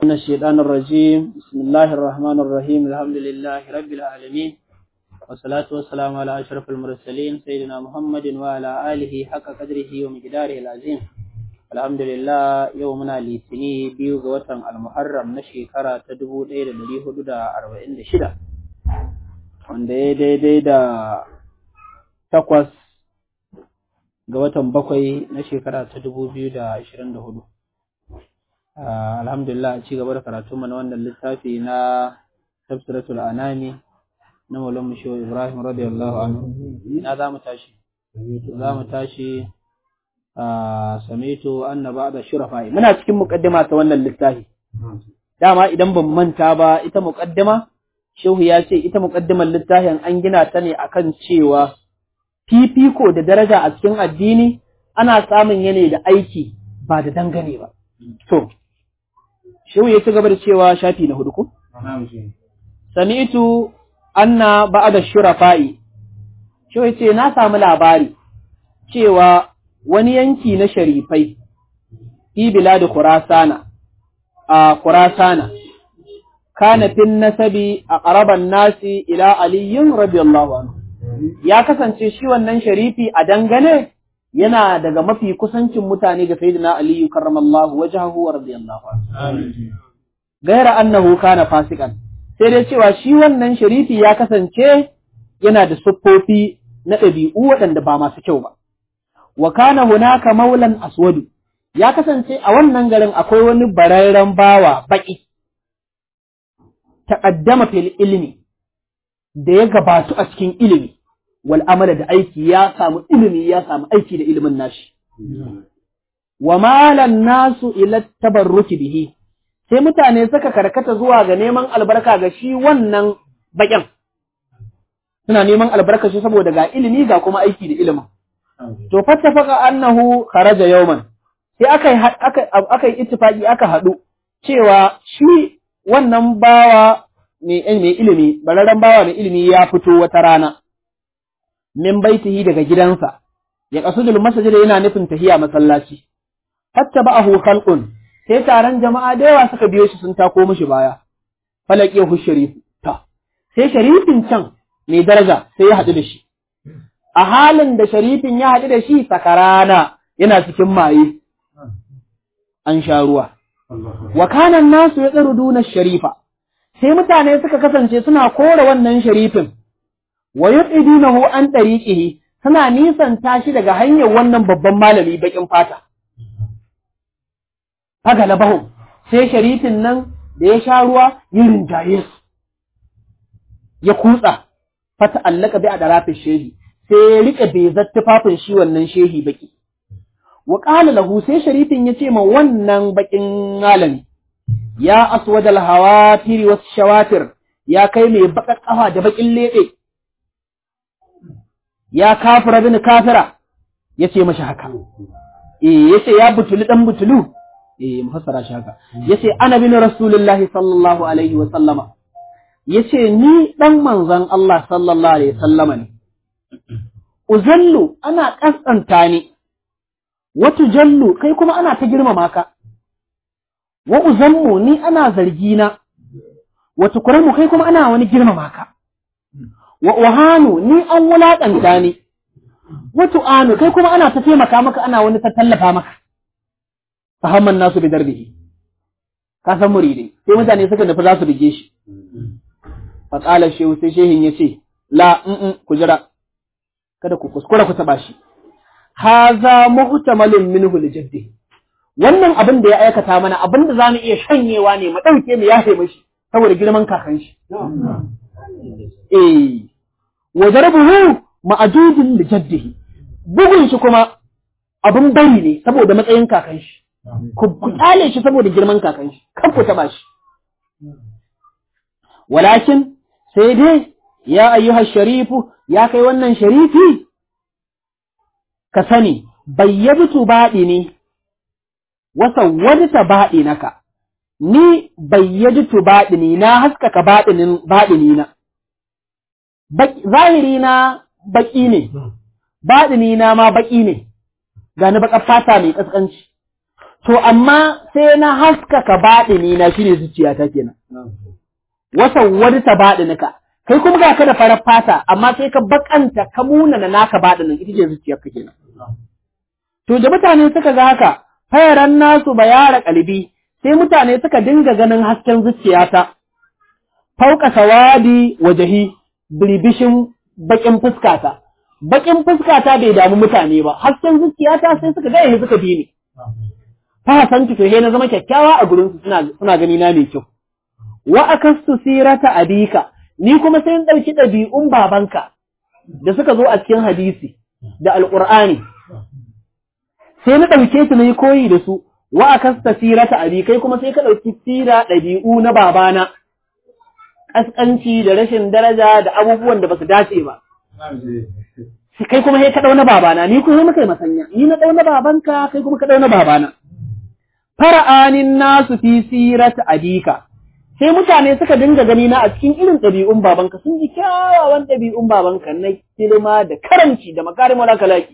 من الشيطان الرجيم. بسم الله الرحمن الرحيم. الحمد لله رب العالمين، والصلاة والسلام على أشرف المرسلين سيدنا محمد وعلى آله حق قدره ومقداره العظيم. الحمد لله. يومنا لسني بيو غوتن المحرم نشيكرا تدبو دير دليه دا 46 wanda ya daidai da 8 ga watan 7 na shekara ta 2024. Alhamdulillah, a ci gaba da karatu mana wannan littafi na Tafsiratul Anami na Maulana Shehu Ibrahim radiyallahu anhu. Ina za mu tashi? Za mu tashi samitu anna ba'da shurafa'i. Muna cikin muqaddima ta wannan littafi. Dama idan ban manta ba, ita muqaddima Shehu ya ce ita muqaddimar littafin an gina ta ne akan cewa fifiko da daraja a cikin addini ana samun yane da aiki ba da dangane ba. To, Shehu ya ci gaba da cewa shafi na 4 ko? Sami'tu anna ba'da shurafa'i. Shehu ya ce na samu labari cewa wani yanki na sharifai fi bilad Khurasana kana fin nasabi aqraban nasi ila Ali radiyallahu anhu. Ya kasance shi wannan sharifi a dangane yana daga mafi kusancin mutane ga Sayyidina Ali karramallahu wajhahu wa radiyallahu anhu. Gaira annahu kana fasikan. Sai dai cewa shi wannan sharifi ya kasance yana da siffofi na ɗabi'u waɗanda ba masu kyau ba. Wa kana hunaka maulan aswadu. Ya kasance a wannan garin akwai wani bararren bawa baki. Taqaddama fil ilmi, da ya gabatu a cikin ilimi. Wal amala da aiki, ya samu ilimi, ya samu aiki da ilimin nashi. Wa malan nasu ila tabarruki bihi, sai mutane suka karkata zuwa ga neman albarka ga shi wannan baƙin. Suna neman albarka shi saboda ga ilimi ga kuma aiki da ilimin. To fattafaka annahu kharaja yawman, sai aka yi ittifaqi aka haɗu cewa shi wannan bawa mai ilimi, bararren bawa mai ilimi ya fito wata rana. Min baitihi daga gidansa, ya qasudul masjid yana nufin tahiya masallaci. Hatta ba'ahu khalqun, sai taron jama'a da yawa suka biyo shi sun tako mishi baya. Falaqiyahu sharif, sai sharifin can mai daraja sai ya haɗu da shi. A halin da sharifin ya haɗu da shi sakarana, yana cikin maye. An sha ruwa. Wa kana nasu yatruduna sharifa, sai mutane suka kasance suna kore wannan sharifin. Wa yuqidunahu an tariqihi, suna nisanta shi daga hanyar wannan babban malami bakin fata. Haka na bahu, sai sharifin nan da ya sha ruwa ya rinjaye su, ya kutsa fata allaka bi adarafin shehi, sai ya rike bezar tufafin shi wannan shehi baki. Wa qala lahu, sai sharifin ya ce ma wannan bakin malami, ya aswadal hawafiri was shawatir, ya kai mai bakar kafa da bakin lebe. Ya kafira bin kafira, ya ce mashi haka. Ya ce ya butulu ɗan butulu, mufassara shi haka. Ya ce ana bin Rasulullahi sallallahu alaihi wa sallama. Ya ce ni ɗan manzan Allah sallallahu alaihi wa sallama ne. Uzallu ana ƙasƙanta ni, watu jallu kai kuma ana ta girmama ka. Wa uzammu ni ana zargina, watu kuramu kai kuma ana wani girmama ka. Wa uhanu ni an wulaƙanta ni, wa tu'anu kai kuma ana ta taimaka maka, ana wani ta tallafa maka. Fahamman nasu bi darbihi, ka san muridai, sai mutane suka nufi za su bige shi. Fatsalar shehu, sai shehin ya ce, la ku jira, kada ku kuskura ku taɓa shi. Haza muhtamalun minhu li jaddi. Wannan abin da ya aikata mana, abin da za mu iya shanyewa ne, mu ɗauke mu yafe mashi saboda girman kakan shi. Wa darbuhu ma'adudin li jaddihi. Bugun shi kuma abin bari ne saboda matsayin kakan shi. Ku kyale shi saboda girman kakan shi, kan ku taba shi. Walakin sai dai ya ayyuha sharifu, ya kai wannan sharifi, ka sani bayyabtu baɗini wasa wadta baɗinaka. Ni bayyabtu baɗini, na haskaka baɗini na. Zahiri na baƙi ne, baɗini na ma baƙi ne, gani baƙar fata mai ƙasƙanci. To amma sai na haskaka baɗini na shine zuciyata kenan. Wasan wani ta baɗinika, kai kuma ga ka da farar fata, amma sai ka bakanta ka muna na naka baɗinin ita ce zuciyarka kenan. To da mutane suka ga haka, fayaran nasu bayara kalbi, sai mutane suka dinga ganin hasken zuciyata, fauka sawadi wajahi, birbishin bakin fuskata. Bakin fuskata bai damu mutane ba, hasken zuciyata sai suka gaya suka bi ni. Fa san to he na zama kyakkyawa a gurin su suna gani na mai kyau. Wa akastu sirata abika, ni kuma sai in dauki dabi'un babanka da suka zo a cikin hadisi da alqur'ani. Sai na dauke su nayi koyi da su, wa akasta sirata abikai kuma sai ka dauki sira dabi'u na babana. Kaskanci da rashin daraja da abubuwan da basu dace ba. Kai kuma sai ka dau na babana, ni kuma muka yi masanya, ni na dau na babanka, kai kuma ka dau na babana. Fara'anin nasu fi sirata abika, sai mutane suka dinga gani na a cikin irin ɗabi'un babanka, sun ji kyawawan ɗabi'un babanka na kilima da karanci da makarimul akhlaqi.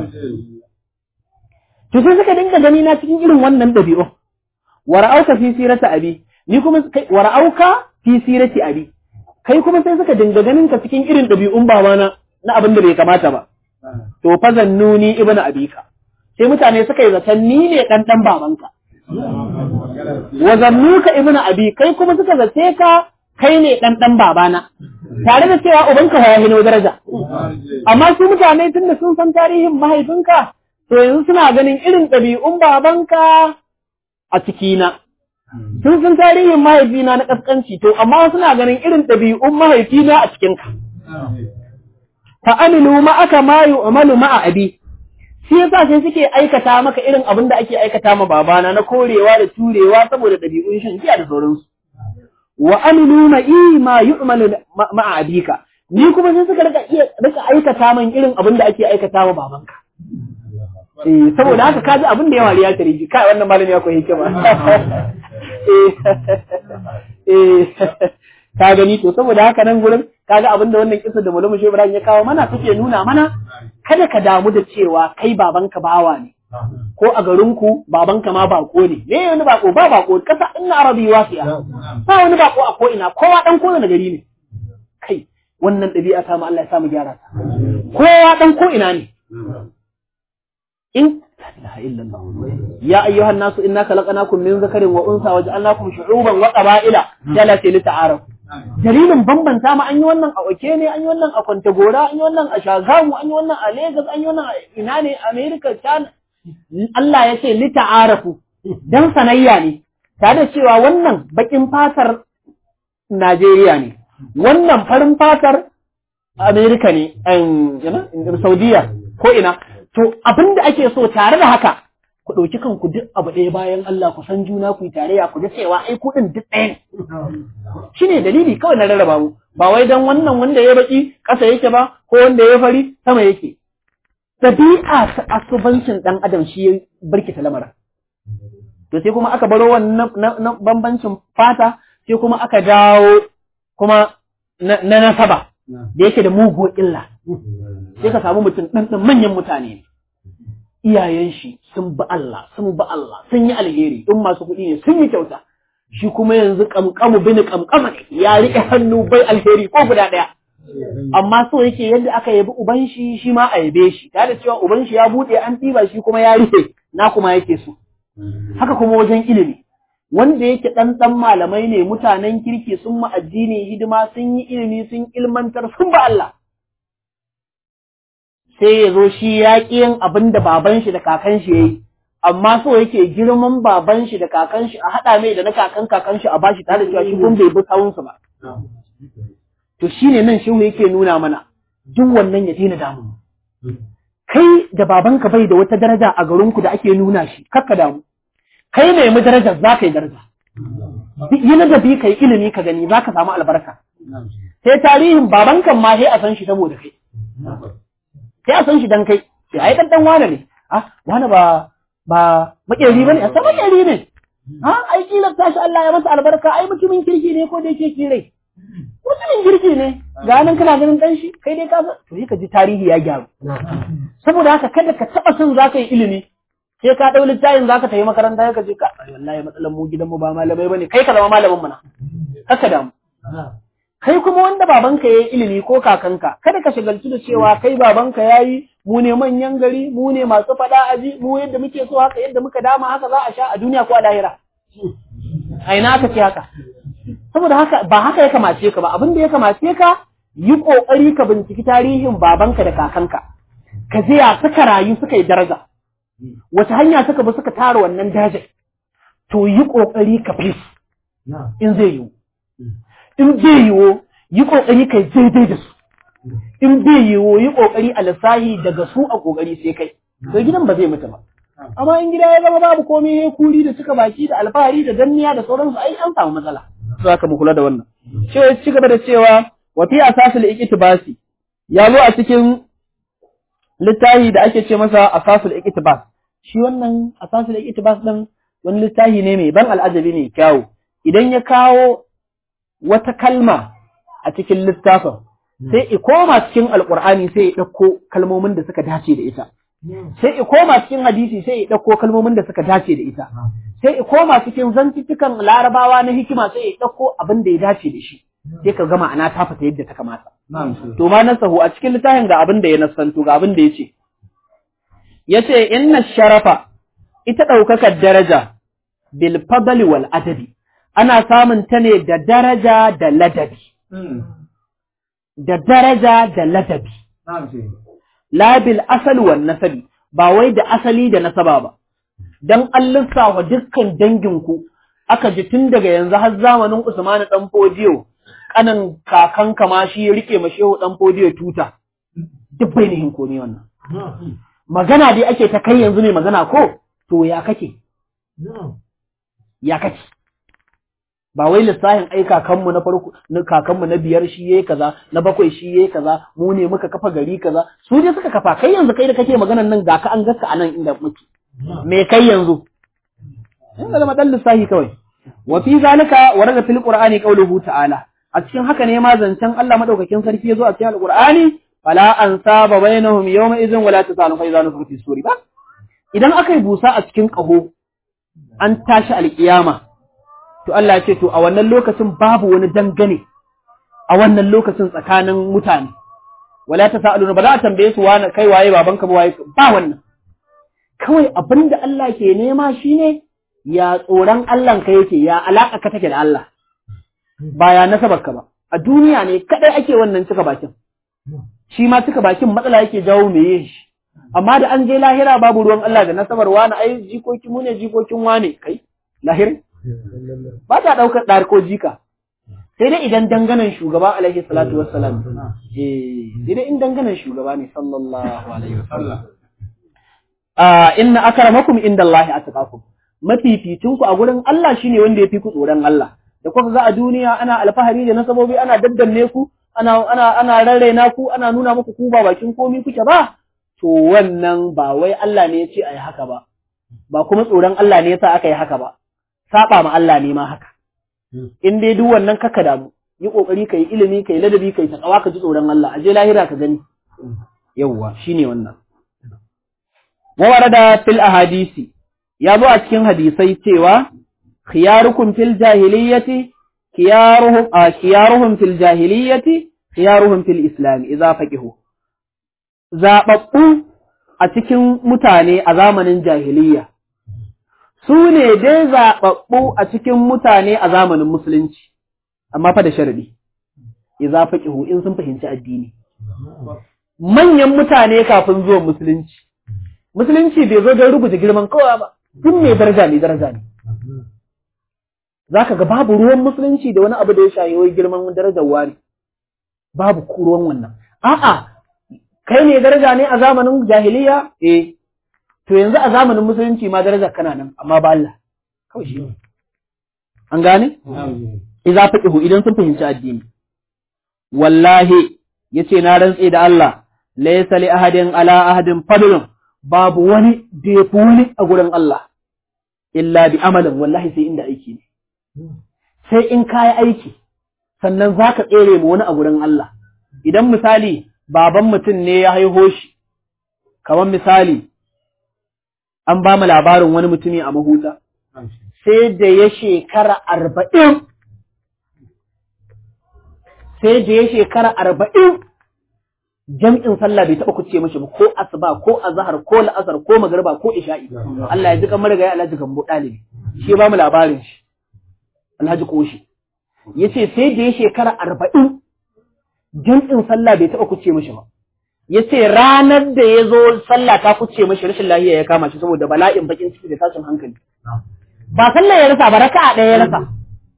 To sai suka dinga gani na cikin irin wannan ɗabi'un. Wara'auka fi sirata abi, ni kuma wara'auka fi sirati abi. Kai kuma sai suka dinga ganin ka cikin irin ɗabi'un babana na abin da bai kamata ba. To fa zannuni ibnu abika. Sai mutane suka yi zaton ni ne dan babanka. Wa zannuka ibnu abi, kai kuma suka zace ka kai ne dan babana. Tare da cewa ubanka ya hino daraja. Amma su mutane tunda sun san tarihin mahaifinka, to yanzu suna ganin irin ɗabi'un babanka a cikina. Sun san tarihin mahaifina na kaskanci, to amma suna ganin irin ɗabi'un mahaifina a cikinka. Fa amilu ma'aka ma yu'malu ma'a abi. Shi yasa sai suke aikata maka irin abin da ake aikata ma babana na korewa da turewa saboda ɗabi'un shan giya da sauransu. Wa amilu ma'i ma yu'malu ma'a abika. Ni kuma sai suka rika aikata min irin abin da ake aikata ma babanka. Saboda haka kaji abin da yawa ya tare shi, kai wannan malami akwai hikima. Ka gani to saboda haka nan gurin kaga abin da wannan kisa da Maulana Shehu Ibrahim ya kawo mana suke nuna mana kada ka damu da cewa kai babanka bawa ne ko a garinku babanka ma bako ne. Me wani bako ba bako kasa inna arabi wasiya. Ba wani bako a ko ina, kowa dan ko na gari ne. Kai wannan dabi'a ta mu Allah ya samu gyara ta. Kowa dan ko ina ne. In la ilaha illallah ya ayyuhan nasu inna khalaqnakum min dhakarin wa unsa waja'alnakum shu'uban wa qaba'ila jalati lita'arafu. Dalilin bambanta ma an yi wannan a Oke ne, an yi wannan a Kwantagora, an yi wannan a Shagamu, an yi wannan a Lagos, an yi wannan a ina ne, America, China. Allah ya ce lita'arafu dan sanayya ne, tare da cewa wannan bakin fatar Najeriya ne, wannan farin fatar America ne, Saudiya ko ina. To abin da ake so tare da haka, ku ɗauki kanku duk abu ɗaya bayan Allah ku san juna ku yi tarayya ku da cewa ai kuɗin duk ɗaya ne. Shi ne dalili kawai na rarraba mu, ba wai don wannan wanda ya baki ƙasa yake ba ko wanda ya fari sama yake. Ɗabi'a ta asubancin ɗan adam shi ya birkita lamarin. To sai kuma aka baro wannan na bambancin fata, sai kuma aka dawo kuma na nasaba da yake da muguwar illa. Sai ka samu mutum ɗan manyan mutane ne. Iyayen shi sun bi Allah, sun yi alheri, in masu kuɗi ne sun yi kyauta. Shi kuma yanzu kamkamu bini kamkama ne, ya riƙe hannu bai alheri ko guda ɗaya. Amma so yake yadda aka yabi uban shi, shi ma a yabe shi, tare da cewa uban shi ya buɗe an ɗiba shi kuma ya rufe, na kuma yake so. Haka kuma wajen ilimi, wanda yake ɗan malamai ne, mutanen kirki sun ma addini hidima, sun yi ilimi, sun ilmantar, sun ba Allah. Sai ya zo shi ya ƙi yin abin da baban shi da kakan shi ya yi, amma so yake girman baban shi da kakan shi a haɗa mai da na kakan shi a bashi tare da cewa shi kun bai bi sawunsu ba. To shi ne nan shehu yake nuna mana duk wannan ya daina damu. Kai da babanka bai da wata daraja a garinku da ake nuna shi, kakka damu. Kai mai mu darajar za ka yi daraja. Yi ladabi ka yi ilimi ka gani za ka samu albarka. Sai tarihin babankan ma sai a san shi saboda kai. Sai a san shi dan kai, sai ai dan wane ne. Wane ba makeri bane, sai makeri ne. Ai kila tashi Allah ya masa albarka, ai mutumin kirki ne ko da yake kirai. Mutumin kirki ne, ga nan kana ganin dan shi, kai dai ka to ka ji tarihi ya gyaru. Saboda haka kada ka taba son zaka yi ilimi, sai ka dau littafin zaka tafi makaranta ka je ka wallahi matsalan mu gidan mu ba malamai bane kai ka zama malamin mana haka da mu kai kuma wanda babanka yayi ilimi ko kakanka kada ka shagaltu da cewa kai babanka yayi mu ne manyan gari mu ne masu fada aji mu yadda muke so haka yadda muka dama haka za a sha a duniya ko a lahira a ina aka ce haka saboda haka ba haka ya kamace ka ba abin da ya kamace ka yi kokari ka binciki tarihin babanka da kakanka ka je ya suka rayu suka yi daraja wata hanya suka bi suka tara wannan dajin to yi kokari ka fi in zai yiwu in bai yiwu yi kokari kai daidai da su in bai yiwu yi kokari a lissahi daga su a kokari sai kai to gidan ba zai mutu ba amma in gida ya zama babu komai ya kuri da cika baki da alfahari da danniya da sauransu ai an samu matsala to haka mu kula da wannan sai ya ci gaba da cewa wa fi asasul iqtibasi ya zo a cikin littafi da ake ce masa asasul iqtibas shi wannan asasul iqtibas din wani littafi ne mai ban al'ajabi mai kyawu idan ya kawo wata kalma a cikin littafin sai i koma cikin alqur'ani sai ya dauko kalmomin da suka dace da ita sai i koma cikin hadisi sai ya dauko kalmomin da suka dace da ita sai i koma cikin zantuttukan larabawa na hikima sai ya dauko abin da ya dace da shi sai ka gama ana ta fita yadda ta kamata to ma nasahu a cikin littafin ga abin da ya nasanto ga abin da yace inna sharafa ita daukakar daraja bil fadli wal adabi ana samun ta ne da daraja da ladabi. Da daraja da ladabi. Labil asali wan nasabi, ba wai da asali da nasaba ba. Don an lissafa dukkan danginku, aka ji tun daga yanzu har zamanin Usmanu ɗan Fodiyo, ƙanan kakan kama shi ya riƙe mashehu ɗan Fodiyo tuta. Duk bai nihin ko ne wannan. Magana dai ake ta kai yanzu ne magana ko? To ya kake? Ya kake? Ba wai lissafin ai kakanmu na farko kakanmu na biyar shi yayi kaza na bakwai shi yayi kaza mu ne muka kafa gari kaza su dai suka kafa kai yanzu kai da kake maganan nan ga ka an gaska anan inda muke me kai yanzu in da madan lissafi kawai wa fi zalika warada fil qur'ani qawluhu ta'ala a cikin haka ne ma zancen Allah madaukakin sarki yazo a cikin alqur'ani fala ansaba bainahum yawma idhin wala tasalu fa idza nufikhti suri ba idan akai busa a cikin kaho an tashi alkiyama to Allah ya ce to a wannan lokacin babu wani dangane a wannan lokacin tsakanin mutane wala tasaluna ba za a tambaye su wani kai waye babanka ba waye ba wannan kawai abinda Allah ke nema shine ya tsoron Allah ka yake ya alaka ka take da Allah ba ya nasabarka ba a duniya ne kadai ake wannan cika bakin shi ma cika bakin matsala yake jawo me yin shi amma da an je lahira babu ruwan Allah da nasabar wani ai jikoki mu ne jikokin wane kai lahira ba ta ɗaukar ɗar ko jika sai dai idan danganan shugaba alaihi salatu wassalam sai dai in danganan shugaba ne sallallahu alaihi wasallam inna akramakum indallahi atqakum mafificin ku a gurin Allah shine wanda yafi ku tsoron Allah da kuka ga a duniya ana alfahari da nasabobi ana daddanne ku ana rarraina ku ana nuna muku ku ba bakin komi kuke ba to wannan ba wai Allah ne ya ce ayi haka ba kuma tsoron Allah ne yasa aka yi haka ba saba ma Allah ne ma haka in dai duk wannan kaka damu yi kokari kai ilimi kai ladabi kai takawa ka ji tsoron Allah aje lahira ka gani yawwa shine wannan wa warada fil ahadisi ya zo a cikin hadisai cewa khiyarukum fil jahiliyyati khiyaruhum fil jahiliyyati khiyaruhum fil islam idza faqihu zababbu a cikin mutane a zamanin jahiliyya su ne dai zaɓaɓɓu a cikin mutane a zamanin musulunci, amma fa da sharadi, iza faqihu in sun fahimci addini. Manyan mutane kafin zuwan musulunci, musulunci bai zo don rubuta girman kowa ba, duk mai daraja ne. Za ka ga babu ruwan musulunci da wani abu da ya shayi wai girman darajar wani, babu ruwan wannan. A'a, kai ne daraja ne a zamanin jahiliya? To yanzu a zamanin musulunci ma darajar kana nan amma ba Allah kawai shi an gane idza faqihu idan sun fahimci addini wallahi yace na rantse da Allah laysa li ahadin ala ahadin fadlun babu wani da yafi wani a gurin Allah illa bi amalin wallahi sai inda aiki ne sai in kai aiki sannan zaka tsere mu wani a gurin Allah idan misali baban mutum ne ya haiho shi kamar misali an ba mu labarin wani mutumi a Mahuta sai da ya shekara 40 jam'in sallah bai taɓa kuce mashi ba ko asuba ko azhar ko la'asar ko magriba ko isha'i Allah ya ji kamar ga Alhaji Gambo Dalibi shi ba mu labarin shi Alhaji Koshi yace sai da ya shekara 40 jam'in sallah bai taɓa kuce mashi ba yace ranar da ya zo sallah ta kuce mashi rashin lafiya ya kama shi saboda bala'in bakin ciki da tashin hankali ba sallah ya rasa ba raka'a ɗaya ya rasa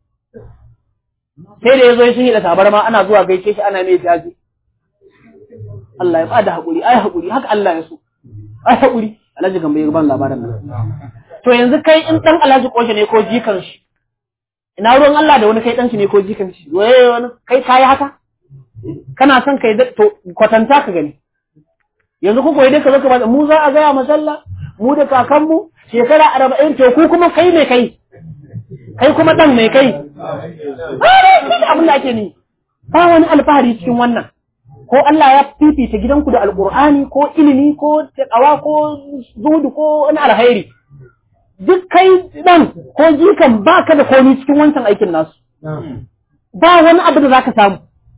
sai da ya zo ya shi da tabarma ana zuwa gaishe shi ana mai jaji Allah ya bada haƙuri ai haƙuri haka Allah ya so ai haƙuri Alhaji Gambo ya ban labarin nan to yanzu kai in dan Alhaji Koshi ne ko jikan shi ina ruwan Allah da wani kai dan shi ne ko jikan shi waye wani kai kai haka kana son kai to kwatanta ka gani yanzu ku koyi dai ka zo ka ba mu za a ga masalla mu da kakan mu shekara 40 to ku kuma kai me kai kuma dan me kai abin da ake ni ba wani alfahari cikin wannan ko Allah ya fifita gidanku da alqur'ani ko ilimi ko taqwa ko zuhudu ko wani alkhairi duk kai dan ko jikan baka da komai cikin wancan aikin nasu ba wani abu da zaka samu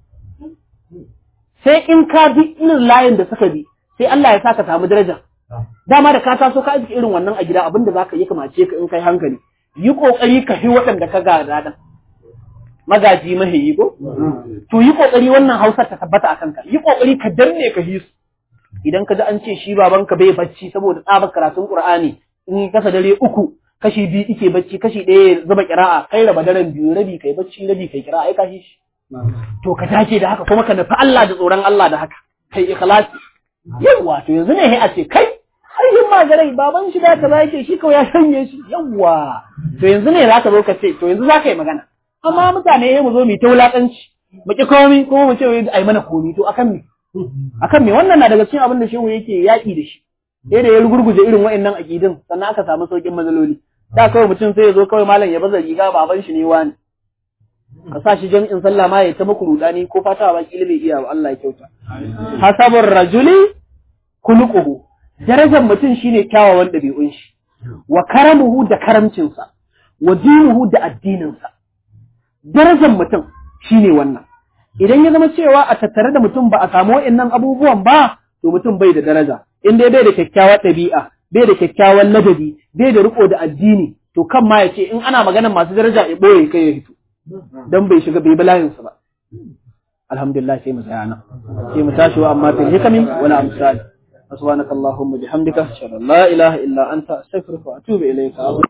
sai in ka bi irin layin da suka bi sai Allah ya saka samu daraja dama da ka taso ka aiki irin wannan a gida abinda zaka yi kamace ka in kai hankali yi kokari ka fi waɗanda ka gada dan magaji mahiyi ko to yi kokari wannan Hausar ta tabbata akan ka yi kokari ka danne ka hisu idan ka ji an ce shi babanka bai bacci saboda tsabar karatun Qur'ani in kasa dare 3 kashi 2 yake bacci kashi 1 zuba qira'a kai raba daren 2 rabi kai bacci rabi kai qira'a ai ka shi to ka tace da haka kuma ka nufi Allah da tsoron Allah da haka kai ikhlasi yawa to yanzu ne a ce kai ai himma garai baban shi da kaza yake shi kawai ya sanye shi yawa to yanzu ne zaka zo ka ce to yanzu zaka yi magana amma mutane mu zo mu ta wulakanci mu ki komai kuma mu ce ai mana komai to akan me wannan na daga cikin abin da shehu yake yaki da shi sai da ya rugurguje irin wayannan akidin sannan aka samu saukin matsaloli da kawai mutum sai ya zo kawai malam ya baza riga baban shi ne wani ka sa shi jami'in sallah ma ya ta muku rudani ko fata ba kila bai iya ba Allah ya kyauta hasabur rajuli khuluquhu darajar mutum shine kyawawan dabi'un shi wa karamuhu da karamcinsa wa dinuhu da addininsa darajar mutum shine wannan idan ya zama cewa a tattare da mutum ba a samu wa'annan abubuwan ba to mutum bai da daraja in dai bai da kyakkyawar ɗabi'a bai da kyakkyawan ladabi bai da riko da addini to kan ma ya ce in ana maganar masu daraja ya ɓoye kai ya hito dan bai shiga bai balayinsa ba alhamdulillah sai mu tsaya nan sai mu tashi wa amma fil hikami wala amsal subhanakallahumma bihamdika ashhadu an la ilaha illa anta astaghfiruka wa atubu ilayka